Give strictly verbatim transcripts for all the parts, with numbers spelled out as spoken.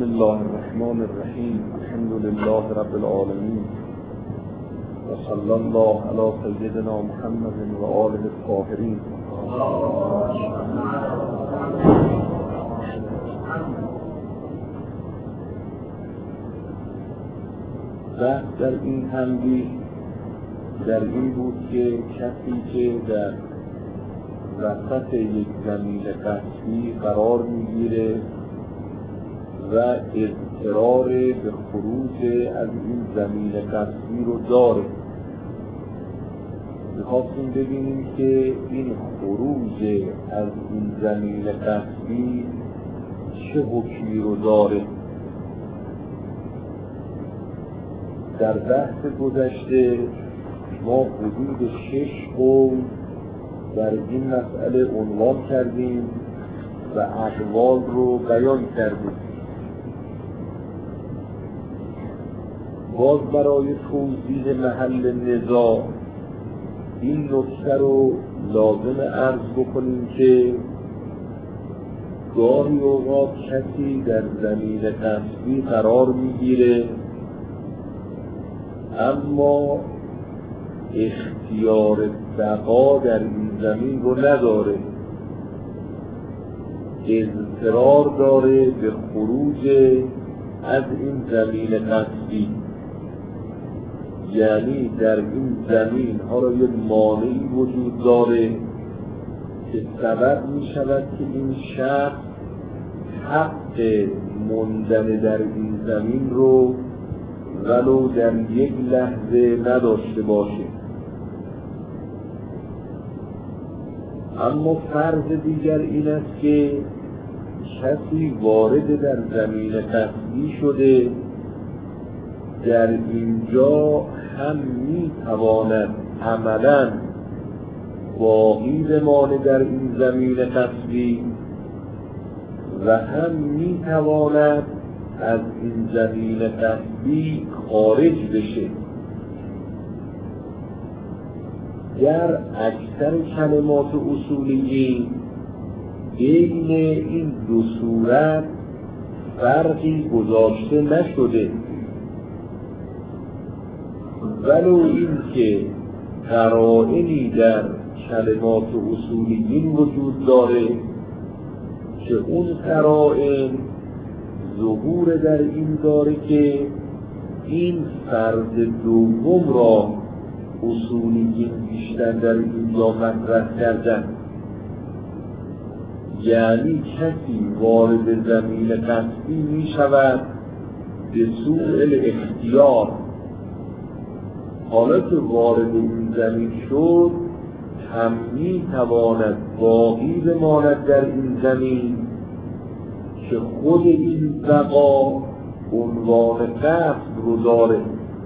الله الرحمن الرحیم. الحمد لله رب العالمین و صلی الله علی سیدنا محمد و آله الطاهرین. بحث در این تنبیه در این بود که کسی که در وسط یک زمین قصبی قرار میگیره و اضطرار به خروج از این زمین قصبی رو داره، میخواستیم ببینیم که این خروج از این زمین قصبی چه حکمی رو داره. در بحث گذشته ما حدود شش قول در این مسئله عنوان کردیم و اقوال رو بیان کردیم. باز برای توضیح محل نزاع این نکته رو لازم عرض بکنیم که گاهی اوقات کسی در زمین قصبی قرار میگیره اما اختیار بقا در این زمین رو نداره، اضطرار داره به خروج از این زمین قصبی، یعنی در این زمین ها را یه مانعی وجود داره که سبب می شود که این شخص حق موندن در این زمین رو ولو در یک لحظه نداشته باشه. اما فرض دیگر این است که کسی وارد در زمین قصبی شده، در اینجا هم می تواند عملاً باقی بماند در این زمین قصبی و هم می تواند از این زمین قصبی خارج بشه. در اکثر کلمات اصولی بین این دو صورت فرقی گذاشته نشده، ولو این که قرائنی در کلمات اصولیین وجود داره که اون قرائن ظهور در این داره که این فرض دوم را اصولیین بیشتر در اینجا مطرح کردن، یعنی کسی وارد زمین قصبی می شود به سوء الاختیار. حالا که وارد این زمین شد هم می تواند باقی بماند در این زمین که خود این بقا عنوان قصد رو داره،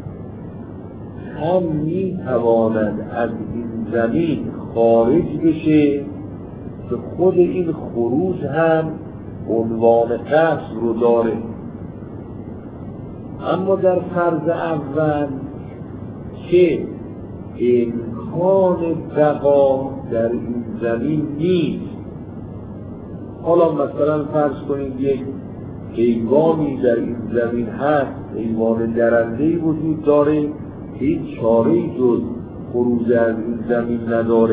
هم می تواند از این زمین خارج بشه که خود این خروج هم عنوان قصد رو داره. اما در فرض اول که امکان بقا در این زمین نیست، حالا مثلا فرض کنید یک حیوانی در این زمین هست، حیوان درنده‌ای وجود داره، هیچ چاره‌ای جز خروج از این زمین نداره.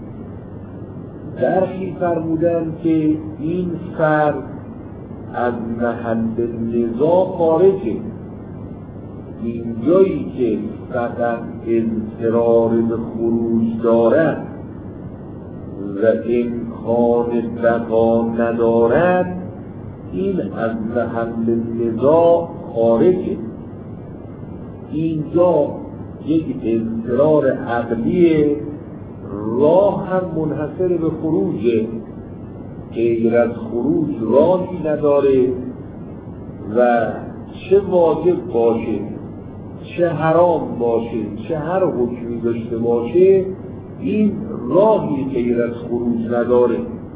درخی فرمودن که این فرض از محل نزاع خارجه، این جایی که فقط اضطرار به خروج دارد و امکان بقا ندارد این از محل نزاع خارجه. اینجا یک اضطرار عقلیه، راه هم منحصر به خروجه، غیر از خروج راهی نداره و چه واجب باشه چه حرام باشه چه هر حکمی داشته باشه این راهی غیر از خروج نداره.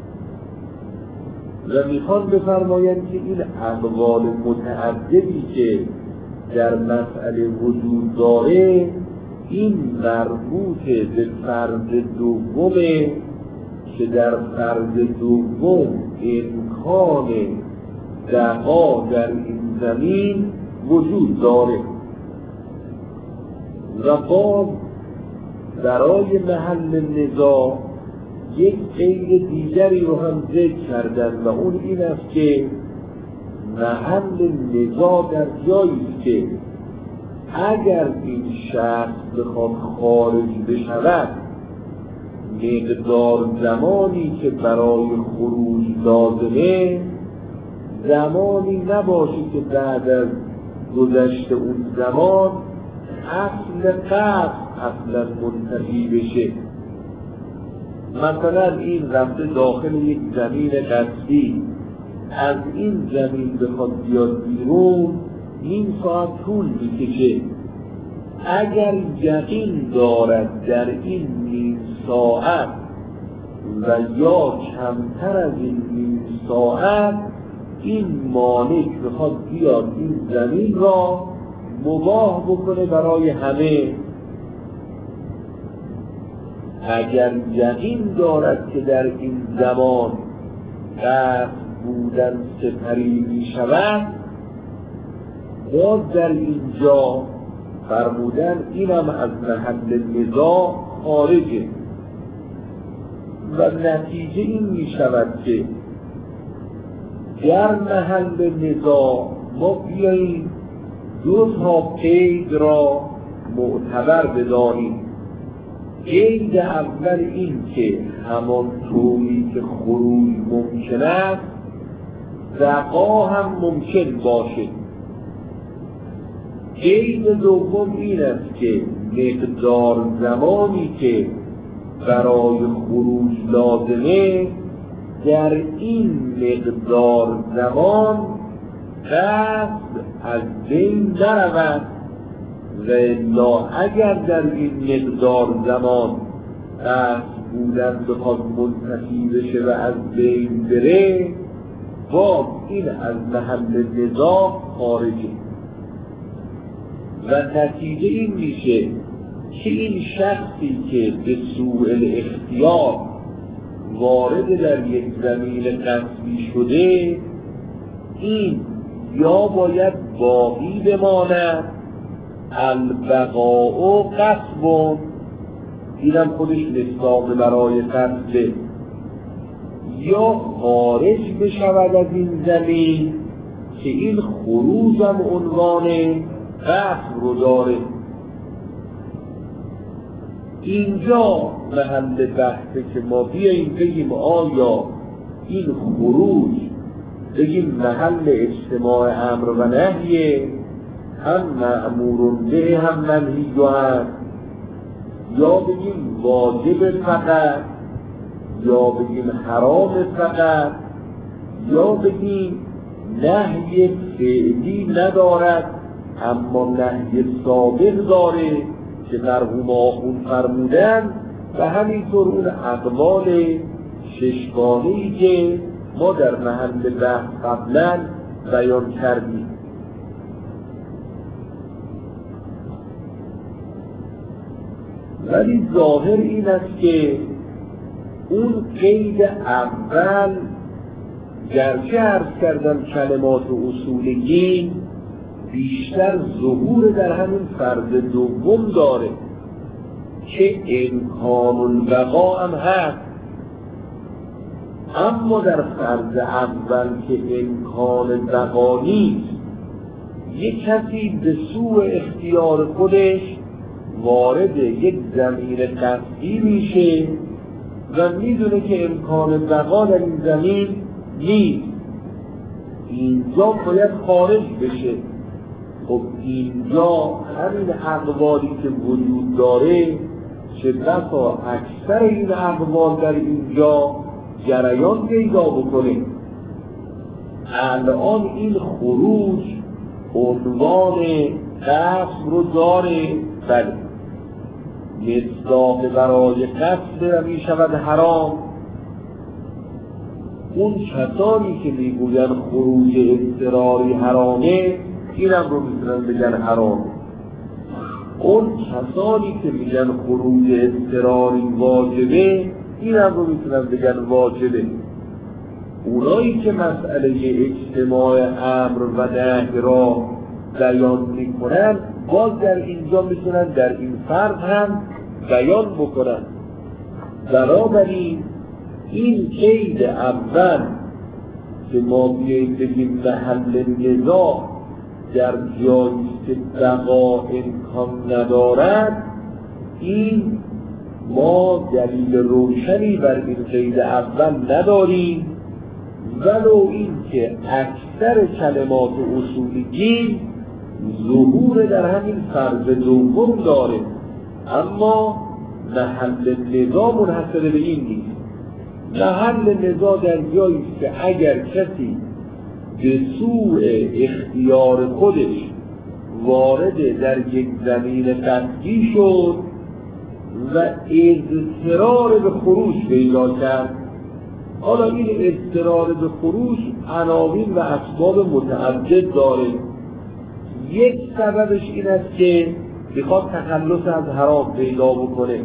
و میخوان بفرمایند که این اقوال متعددی که در مسئله وجود داره این مربوط به فرض دومه که در فرض دوم امکان دغا در این زمین وجود داره. و باز برای محل نزاع یک قید دیگری رو هم ذکر کردن و اون این است که محل نزاع در جایی است که اگر این شخص بخواد خارج بشود مقدار زمانی که برای خروج لازمه زمانی نباشه که بعد از گذشت اون زمان اصل قصد اصلا منتفی بشه. مثلا این رفته داخل یک زمین قصدی، از این زمین بخواد بیاد بیرون نیم ساعت طول میکشه. اگر یقین دارد در این نیم ساعت و یا کمتر از این نیم ساعت این مالک بخواد بیاد این زمین را مباح بکنه برای همه، اگر یقین دارد که در این زمان قصد بودن سپری می شود، باز در اینجا فرمودن اینم از محل نزاع خارجه و نتیجه این می شود که در محل نزاع ما بیاییم دو تا قید را معتبر بدانیم. قید اول این که همان طوری که خروج ممکن است دغا هم ممکن باشه. قید دوم این است که مقدار زمانی که برای خروج لازمه در این مقدار زمان قصد از بین نرود و الا اگر در این مقدار زمان قصد بودن بخواد منتفی بشه و از بین بره باز این از محل نزاع خارجه و نتیجه این میشه که این شخصی که به سوء الاختیار وارد در یک زمین قصبی شده این یا باید باقی بماند البقاء قصب، اینم خودش مصداق برای قصبه، یا خارج بشود از این زمین که این خروج هم عنوان قصب رو داره. اینجا محل بحثه که ما بیاییم بگیم آیا این خروج بگیم محل اجتماع امر و نهیه، هم مأمور به هم منهی هست، یا بگیم واجب فقط، یا بگیم حرام فقط، یا بگیم نهی فعلی ندارد اما نهی سابق داره که مرحوم آخوند فرمودن و همینطور اون اقوال ششگانه‌ای که ما در محل بحث قبلا بیان کردیم. ولی ظاهر این است که اون قید اول گرچه عرض کردم کلمات و اصولگی بیشتر ظهور در همین فرض دوم داره که امکان البقا هم هست، اما در فرض اول که امکان بقا نیست یک کسی به سوء اختیار خودش وارد یک زمین قصدی میشه و میدونه که امکان بقا در این زمین نیست، اینجا باید خارج بشه. خب اینجا همین اقوالی که وجود داره چه بسا اکثر این اقوال در اینجا جریان پیدا بکنه. الان این خروج عنوان قصد رو داره، بله مصداق برای قصد و می شود حرام. اون کسانی که میگوین خروج اضطراری حرامه اینم رو میتونن بگن حرام، اون کسانی که میگن خروج اضطراری واجبه اینم رو میتونن بگن واجبه. اونایی که مسئله اجتماع امر و نهی را بیان میکنن باز در اینجا میتونن در این فرض هم بیان بکنن. بنابراین این قید اول که ما بیاییم بگیم محل نزاع در جایی که بقا امکان ندارد، این ما دلیل روشنی بر این قید اول نداریم، ولو این که اکثر کلمات اصولیین ظهور در همین فرض دوم داره، اما محل نزاع منحصر به این نیست. محل نزاع در جایی که اگر کسی به سوء اختیار خودش وارد در یک زمین قطعی شد و اضطرار به خروج پیدا کرد. حالا این اضطرار به خروج عناوین و اسباب متعدد داره. یک سببش این است که بخواد تخلص از حرام پیدا بکنه،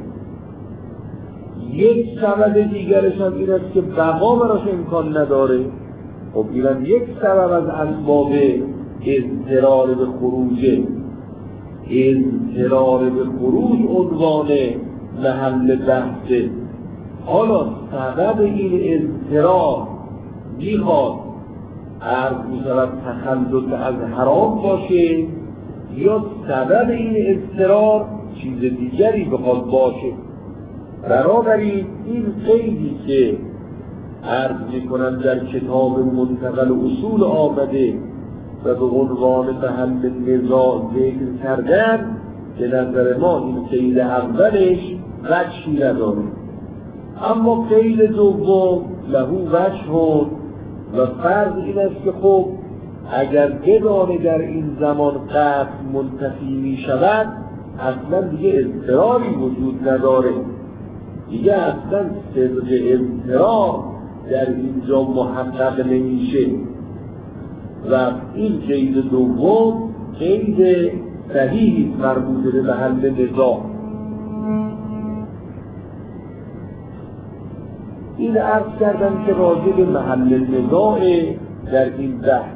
یک سبب دیگرش هم این است که بقا براش امکان نداره. خب اینم یک سبب از اسباب اضطرار به خروجه. اضطرار به خروج عنوان محل بحثه. حالا سبب این اضطرار میخواد عرض میشود تخلص از حرام باشه یا سبب این اضطرار چیز دیگری بخواد باشه. بنابراین این قیدی که عرض میکنم در کتاب منتقل اصول آمده و به عنوان محل نزاع ذکر کردن، به نظر ما این قید اولش وجهی نداره، اما قید دوم لهو وجه و فرض این است که خب اگر بدانه در این زمان قطع منتفی می شود اصلا دیگه اضطراری وجود نداره، دیگه اصلا صدق اضطرار در اینجا محقق نمیشه و این قید دوم قید صحیحی مربوط به محل نزاع. این عرض کردم که راجع به محل نزاع در این بحث.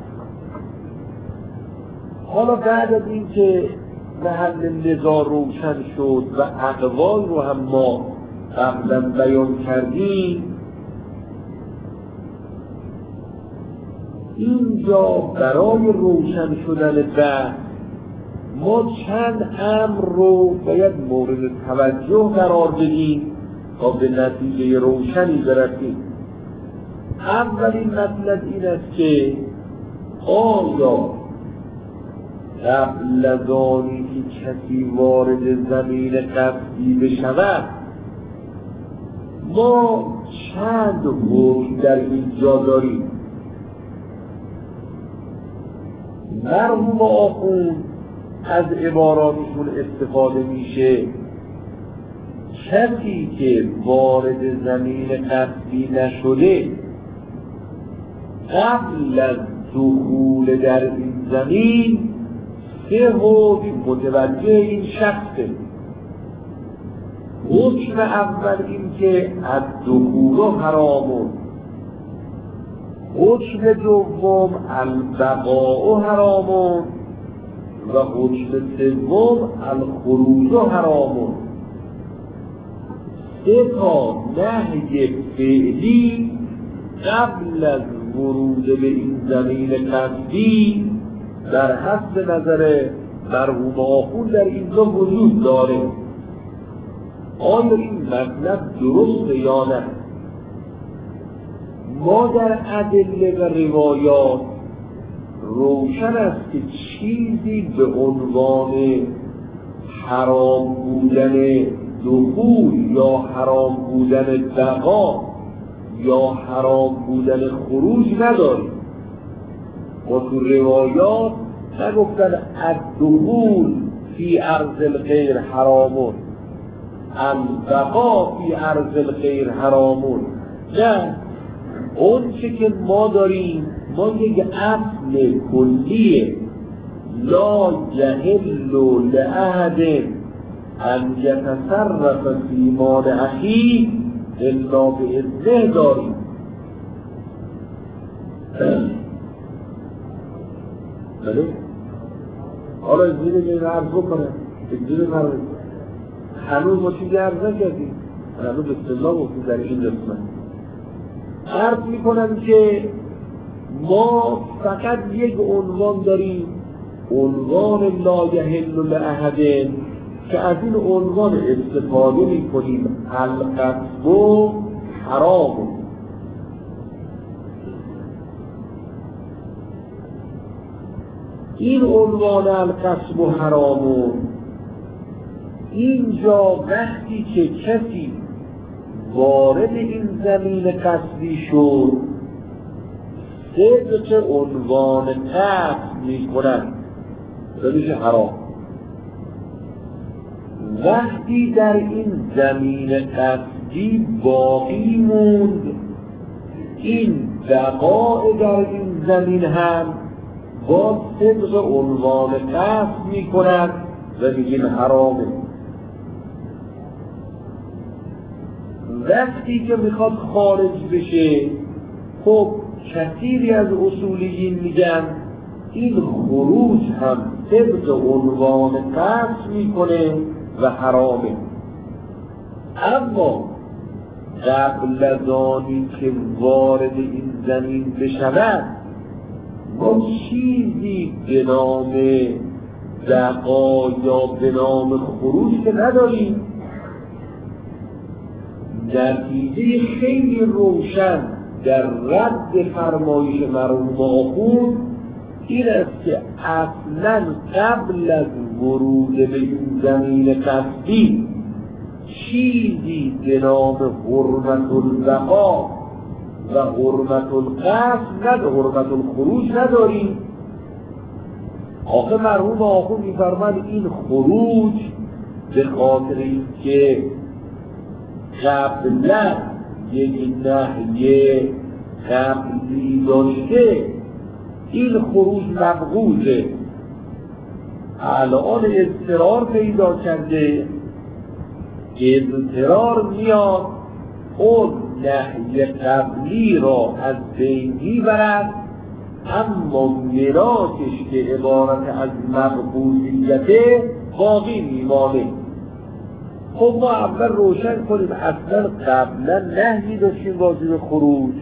حالا بعد از این که محل نزاع روشن شد و اقوال رو هم ما قبلا بیان کردیم، اینجا برای روشن شدن بحث ما چند امر رو باید مورد توجه قرار بدیم تا به نتیجه روشنی برسیم. اولین مطلب این است که آیا قبل از آنی که کسی وارد زمین قطعی بشود ما چند حکم در اینجا داریم؟ مرحوم آخوند از عباراتشون استفاده میشه کسی که وارد زمین قطعی نشده قبل از دخول در این زمین سه حکم متوجه این شخصه. حکم اول این که از دخول حرامون، حکم دوم البقاء حرامون و حکم سوم الخروج حرامون. سه تا نهی فعلی قبل از ورود به این زمین قصدی در حسب نظر مرحوم آخوند در اینجا وجود داره. آیا این مطلب درسته یا نه؟ ما در ادله و روایات روشن است که چیزی به عنوان حرام بودن دخول یا حرام بودن بقا یا حرام بودن خروج نداریم. ما تو روایات نگفتن الدخول فی ارض الغیر حرامون، البقا فی ارض الغیر حرامون. نه، اون چه که ما داریم ما یک اصل کلیه لا یحل لأحد ان یتصرف فی مال اخیه الا باذنه داریم. بله؟ حالا زیر این عرض بکنه زیر مرد هنوز ما چیزی عرض نکردیم، هنوز بسم گفتیم در این قسمت. عرض میکنم که ما فقط یک عنوان داریم، عنوان لا یحل لاحد، که از این عنوان استفاده میکنیم القصب حرام. این عنوان القصب حرام اینجا وقتی که کسی وارد این زمین قصبی شد صدق عنوان قصب میکنند بمیشه حرام. وقتی در این زمین قصبی باقی موند، این بقاء در این زمین هم با صدق عنوان قصب میکنند و میگیم حرامه. وقتی که میخواد خارج بشه، خب کثیری از اصولیین میگن این خروج هم طبق عنوان قصد میکنه و حرامه. اما قبل از آنی که وارد این زمین بشود ما چیزی به نام بقا یا به نام خروج که نداریم. نتیجه خیلی روشن در رد فرمایش مرحوم آخوند این است که اصلا قبل از ورود به این زمین قصبی چیزی به نام حرمت البقا و حرمت القصد ند حرمت الخروج نداریم. آخه مرحوم آخوند می‌فرماید این خروج به خاطر اینکه قبلا یک نهی قبلی داشته این خروج مبغوضه، الان اضطرار پیدا کرده، اضطرار میاد اون نهی قبلی را از بین میبرد، اما میراثش که عبارت از مبغوضیته باقی میمانه. خب ما اول روشن کنیم اصلا قبلا نهی داشتیم بازی به خروج.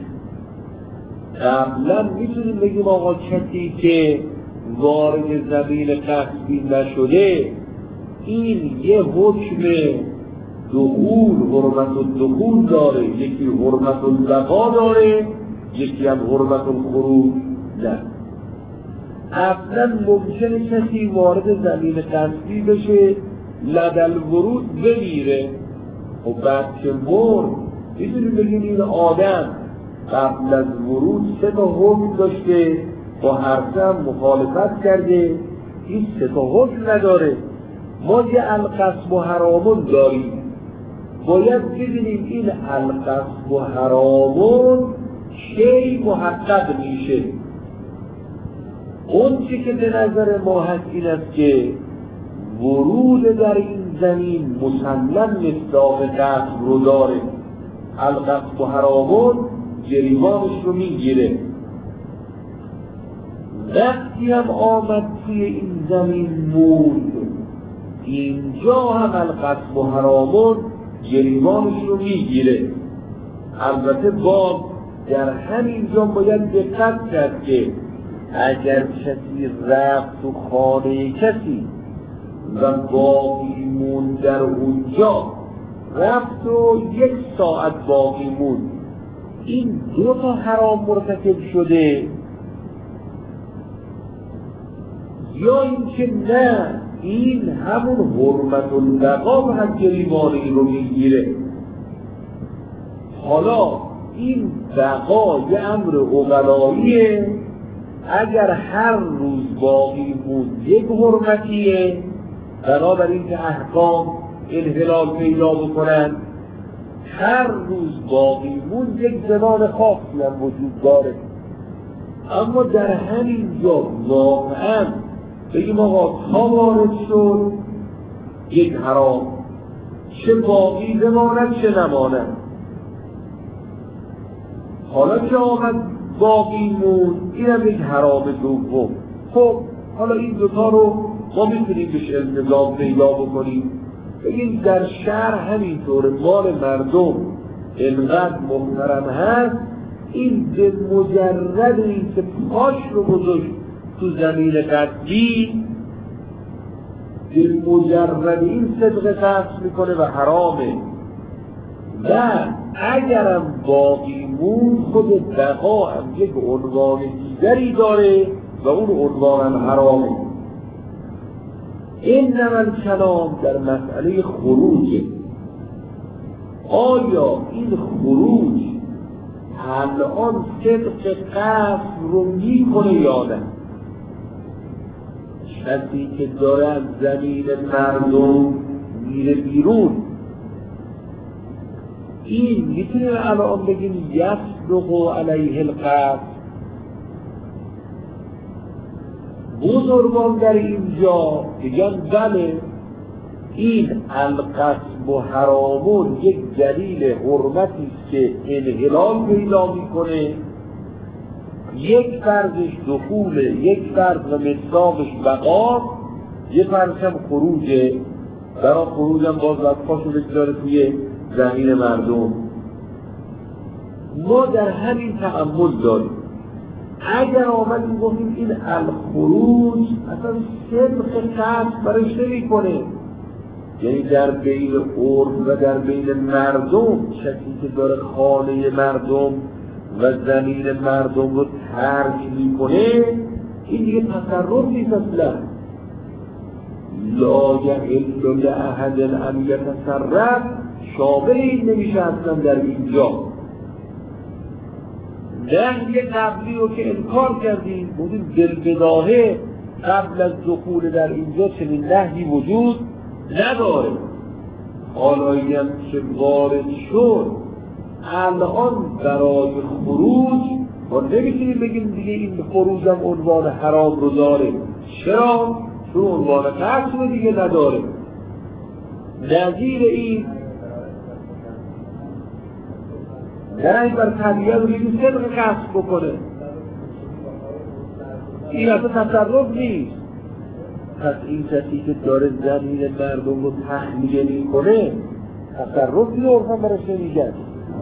قبلا میتونیم بگیم آقا کسی که وارد زمین قصبی نشده این یه حکم دخول حرمت الدخول داره، یکی حرمت البقا داره، یکی هم حرمت الخروج. نه، اصلا ممکنه کسی وارد زمین قصبی بشه لدل ورود بمیره. خب بعد که مرد میتونیم بگیم این آدم قبل از ورود سه تا حکم داشته، با هر سه هم مخالفت کرده، این سه تا حکم نداره. ما یه القصب و حرامون داریم، باید ببینیم این القصب و حرامون کی محقق میشه. اون چی که به نظر ما هست این است که ورود در این زمین مسلم مصداق قصب رو داره، القصب و حرامون جریمانش رو میگیره. وقتی هم آمد توی این زمین موند، اینجا هم القصب و حرامون جریمانش رو میگیره. البته باز در همین جا باید دقت کرد که اگر کسی رفت تو خانه کسی و باقی موند در اونجا، رفت و یک ساعت باقی موند، این دو تا حرام مرتکب شده، یا اینکه نه این همون حرمت البقا و هم جریمانی رو میگیره. حالا این بقا یه امر عقلاییه، اگر هر روز باقی موند یک حرمتیه، بنابراین که احکام انحلال پیدا بکنن، هر روز باقی موند یک زمان خاصی هم وجود داره. اما در همین جا واقعا بگیم آقا تا وارد شد یک حرام، چه باقی بماند چه نماند. حالا که آمد باقی موند، اینم یک حرام دوم. خب حالا این دوتا رو ما میتونیم بهش التزام پیدا بکنیم، بگیم در شهر همینطور مال مردم اینقدر محترم هست، این به مجرد این که پاش رو گذاشت تو زمین قصبی، به مجرد این صدق قصد میکنه و حرامه. و اگرم باقی مون، خود بقا هم یک عنوان دیگری داره و اون عنوان هم حرامه. این نمال کلام در مسئله خروجه. آیا این خروج الان صدق قصد رو میکنه یا نه؟ کسی که داره از زمین مردم میره بیرون، این میتونه الان بگیم یصدق علیه القصد؟ بزرگان در اینجا میگن بله، این القصب و حرامون یک دلیل حرمتی است که انحلال پیدا میکنه، یک فرضش دخوله، یک فرض و مصداقش بقا، یک فرضش هم خروجه. برای خروج هم باز باید پاشو بگذاره توی زمین مردم. ما در همین تأمل داریم. اگر آمدیم گفتیم این الخروج اصلا صدق قصد برش نمی کنه، یعنی در بین عرف و در بین مردم، کسی که داره خانه مردم و زمین مردم رو ترک میکنه، این دیگه تصرف نیست اصلا. لا یحل لأحد ان یتصرف شامل این نمیشه اصلا در اینجا. نهی قبلی رو که انکار کردیم، بودیم دلبداهه قبل از دخول در اینجا چنین نهی وجود نداره. حالا هم که وارد شد، الان برای خروج ما نمیتونیم بگیم دیگه این خروج هم عنوان حرام رو داره. چرا؟ چون عنوان قصد دیگه نداره. نظیر این نه بر طبیعه رو بگیم صدق قصد بکنه، این اصلا تصرف نیست. پس این کسی که داره زمین مردم رو تخلیه میکنه تصرف دیگه عرفا برش نمیگن.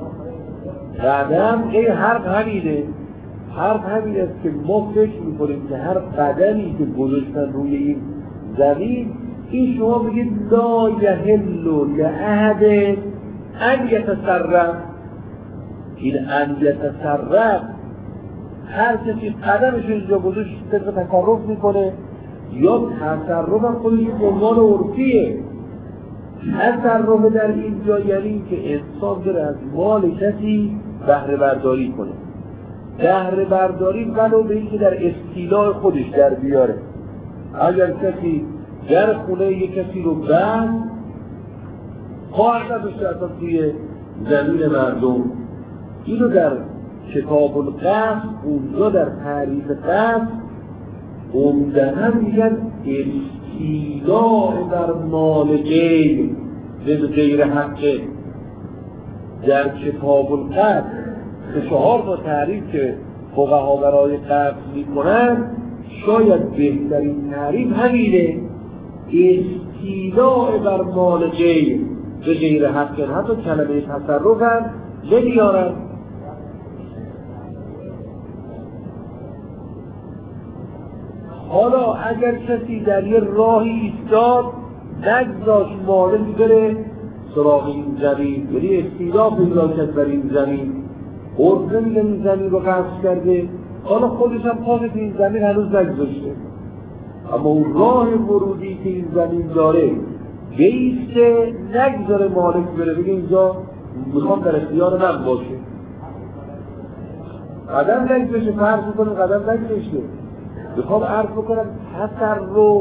قدم این حرف همینه، حرف همین است که ما فکر میکنیم که هر قدمی که گذاشتن روی این زمین، این شما بگید لا یحل لأحد ان یتصرف. این ان یتصرف، هر کسی قدمش اینجا گذاشت طبق تصرف میکنه، یا تصرف هم خودش عنوان عرفیه. تصرف در اینجا یعنی که انسان داره از مال کسی بهره برداری کنه. بهره برداری ولو به این که در استیلاء خودش در بیاره. اگر کسی در خونه یک کسی رو بند خواهد نداشته اصلا توی زمین مردم، اینو در کتاب القصد اونجا در تعریف قصد عمدتاً میگن استیلاء در مال غیر به غیر حقه. در کتاب القصد به چهار تا تعریف که فقها برای قصد میکنن، شاید بهترین تعریف همینه، استیلاء بر مال غیر به غیر حقه. حتی کلمه تصرف هم نمیارن. حالا اگر کسی در یه راهی ایستاد، نگذاشت مالک بره سراغ این زمین، یعنی استیلا پیدا کرد بر این زمین، عرف نمیگن این زمین رو قصد کرده، حالا خودش هم پاس این زمین هنوز نگذاشته، اما اون راه ورودی که این زمین داره بیسته، نگذاره مالک بره بگه اینجا میخوام در اختیار من باشه. قدم نگذاشه، فرض میکنه قدم نگذاشته. بخوام عرض بکنم تصرف،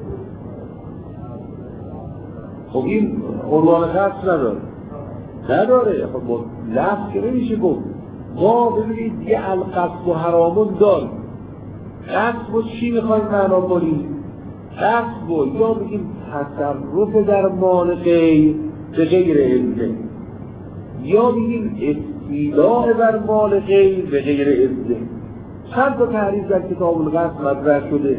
خب این عنوان قصد نداره نداره خب با لفظ که نمیشه گفت. ما ببینید یه القصد و حرامون داریم. قصد و چی میخوایم معنا کنیم؟ قصد و یا بگیم تصرف در مال غیر به غیر علمه، یا بگیم استیلاء بر مال غیر به غیر اذنه. چند تا تعریف در کتاب القصد مطرح شده.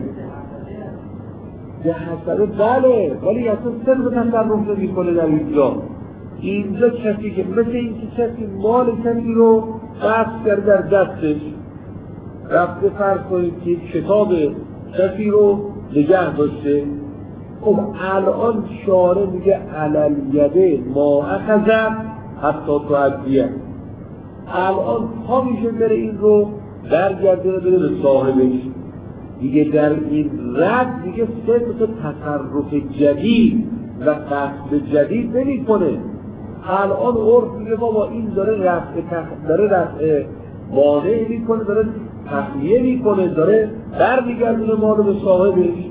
به حسب بله، ولی اصلا صرف تصرف نمی‌کنه در اینجا. اینجا کسی که مثل این که کسی مال کسی رو قصد کرده در دستش، رفته فرض کنید که کتاب کسی رو نگه داشته، خب الان شارع میگه علیه ما اخذت حتی تو عدیه، الان پا میشه بره این رو برگردونه بره به صاحبش. دیگه در این رد دیگه صرف تصرف جدید و قصد جدید نمی کنه. الان عرف میگه بابا این داره رفع تخ... داره رفع مانع می کنه، داره تخلیه می کنه، داره برمیگردونه ما رو به صاحبش.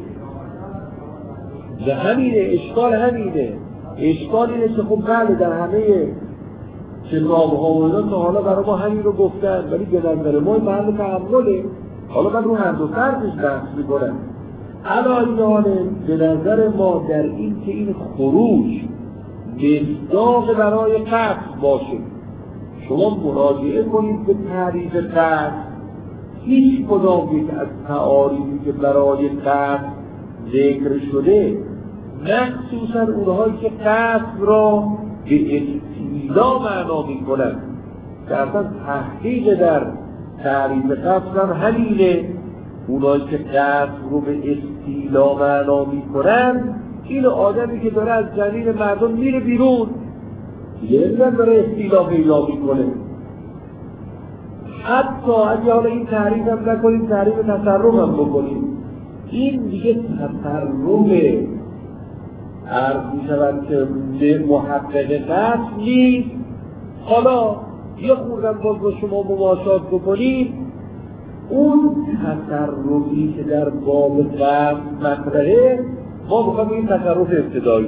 و همینه اشکال، همینه اشکال اینه که خب بله در همه کتاب ها و اینا تا حالا برای ما همین رو گفتن، ولی به نظر ما محل تحمله. حالا من رو هر دو طرفش بحث میکنم. علایانه به نظر ما در این که این خروج مصداق برای قصد باشه. شما مراجعه کنید به تعریف قصد، هیچ کدام یک از تعاریفی که برای قصد ذکر شده، مخصوصا اونهایی که قصد را به استیلا معنا میکنن، که اصلا تحقیق در تعریف قصد هم همینه. اونهایی که قصد رو به استیلا معنا میکنن، این آدمی که داره از جنین مردم میره بیرون، یه زن داره استیلا پیدا میکنه. حتی اگه حالا این تعریف هم نکنیم، تعریف تصرف هم بکنیم، این دیگه تصرف عرض میشود که به محقق قصد نیست. حالا یه خوردم باز با شما مماشات بکنیم، اون تصرفی که در باب قصد مطرحه، ما بخوایم این تصرف ابتدایی.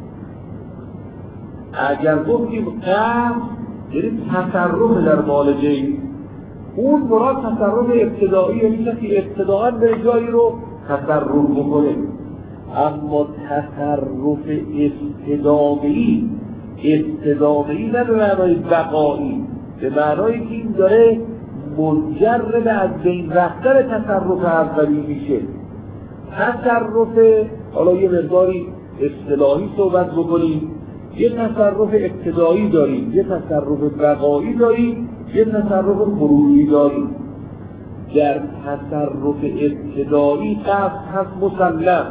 اگر گفتیم قصد یعنی تصرف در مال غیر، اون مراد تصرف ابتدایی، یعنی کسی ابتداءً به جایی رو تصرف بکنه. اما تصرف استدامه‌ای، استدامه‌ای نه به معنای بقایی، به معنای که این داره مجرد از بین رفتن تصرف اولی میشه. تصرف، حالا یه مقداری اصطلاحی صحبت بکنیم، یه تصرف ابتدایی داریم، یه تصرف بقایی داریم، یه تصرف خروجی داریم. در تصرف ابتدایی قصد هست مسلم،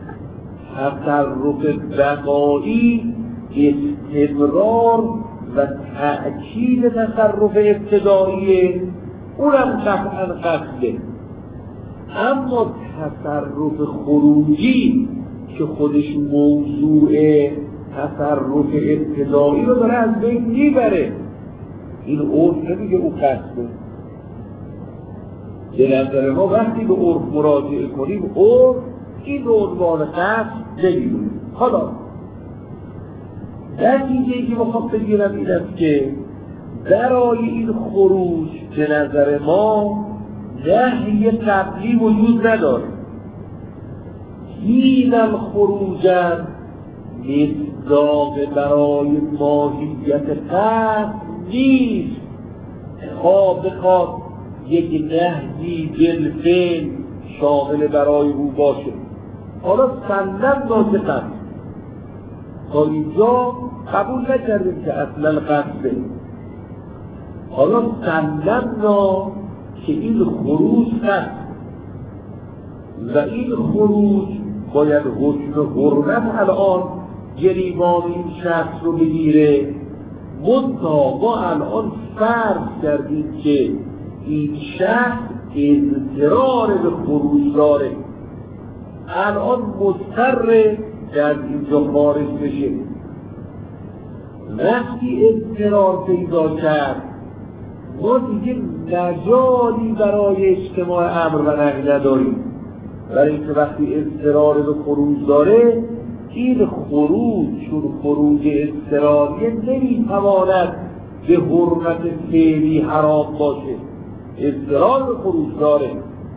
تصرف بقایی استمرار و تأکید تصرف ابتداییه، اونم قطعا قصده. اما تصرف خروجی که خودش موضوع تصرف ابتدایی رو داره از بین میبره، این عرف نمیگه او قصده. به نظر ما وقتی به عرف مراجعه کنیم، عرف این رو عنوان قصد نمیدونه. حالا نتیجه‌ای که بخوام بگیرم این است که برای این خروج به نظر ما نهی قبلی وجود نداره. این الخروج مصداق برای ماهیت قصد نیست. خواه بخواد یک نهی بالفعل شامل برای او باشه. حالا سلم داده قصد، تا اینجا قبول نکردیم که اصلا قصده. حالا سلمنا که این خروج قصد و این خروج باید حکم حرمت الان گریبان این شخص رو بگیره. منتها ما الان فرض کردیم که این شخص اضطرار به خروج داره، الان مضطره که از اینجا خارج بشه. وقتی اضطرار پیدا کرد، ما دیگه مجالی برای اجتماع امر و نهی نداریم، برای اینکه وقتی اضطرار به خروج داره، این خروج چون خروج اضطراریه نمیتواند به حرمت فعلی حرام باشه. اضطرار به خروج داره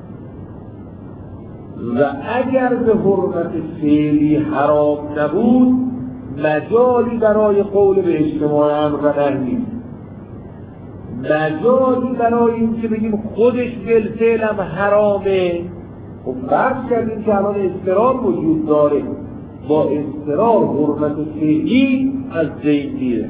و اگر به حرمت فعلی حرام نبود، مجالی برای قول به اجتماع امر و نهی. مجالی برای این که بگیم خودش بالفعل هم حرامه. خب فرض کردیم که الان اضطرار وجود داره، با اضطرار حرمت فعلی از بین میره.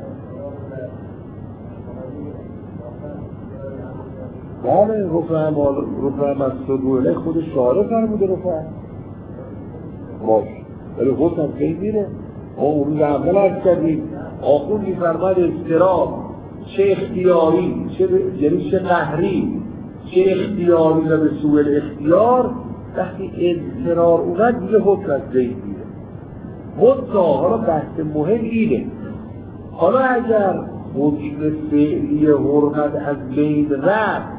بله رفع رفع از صدوله خود شارع فرموده رفع باش، ولی خود هم بین میره. اون رو اول از کردیم آخون میفرماد اضطرار چه اختیاری چه یعنی چه قهری چه اختیاری و به سوء الاختیار، وقتی اضطرار اومد دیگه حکم از بین میره. حتی حالا بحث مهم اینه، حالا اگر حکم فعلی حرمت از بین رفت،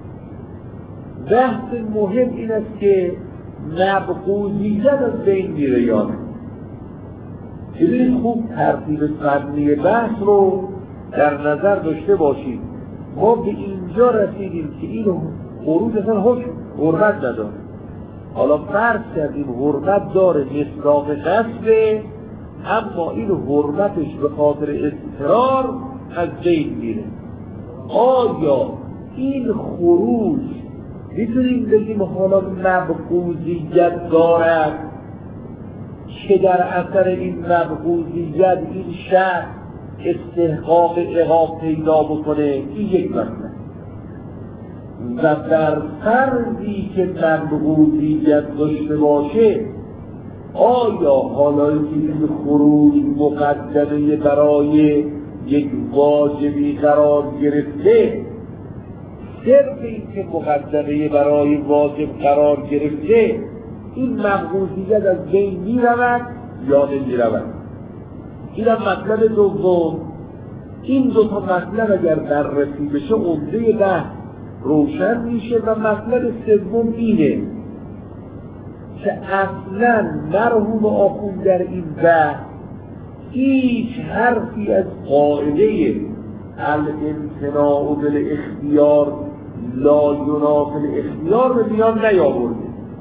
بحث مهم این است که مبغوضیت از بین میره یا نه. ببینید خوب ترتیب فنی بحث رو در نظر داشته باشید. ما به اینجا رسیدیم که این خروج اصلا حکم حرمت نداره. حالا فرض کردیم حرمت داره، مصداق غصبه، اما این حرمتش به خاطر اضطرار از بین میره. آیا این خروج میتونیم بگیم حالا مبغوضیت دارد که در اثر این مبغوضیت این شخص استحقاق عقاب پیدا بکنه؟ این یک مسئله. و در فرضی که مبغوضیت داشته باشه، آیا حالا که این خروج مقدمه برای یک واجبی قرار گرفته، صرف این که مقدمه برای واجب قرار گرفته، این مبغوضیت از بین می رود یا نمی رود؟ این هم مطلب دوم. این دو تا مطلب اگر بررسی بشه عمده بحث روشن میشه. و مطلب سوم اینه که اصلا مرحوم آخوند در این بحث هیچ حرفی از قاعده الامتناع بالاختیار لا ینافی الاختیار به میان نیاورده.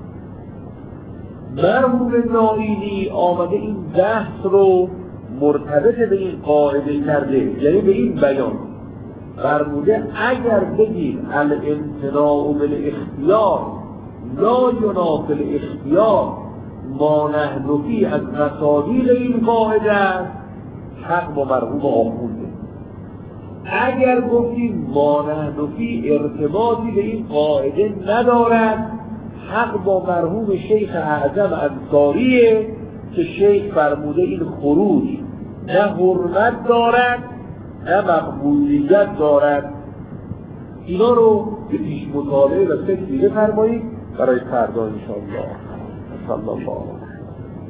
مرحوم نائینی آمده این بحث رو مرتبط به این قاعده کرده، یعنی به این بیان فرموده اگر بگیم الامتناع بالاختیار لا ینافی الاختیار ما نحن فی از مصادیق این قاعده است، حق با مرحوم آخونده. اگر گفتیم ما نحن فی ارتباطی به این قاعده ندارد، حق با مرحوم شیخ اعظم انصاریه که شیخ فرموده این خروج نه حرمت دارد نه مقبولیت دارد. اینا رو به پیش مطالعه و فکری بفرمایید برای فردا انشاءالله. صلی الله علیه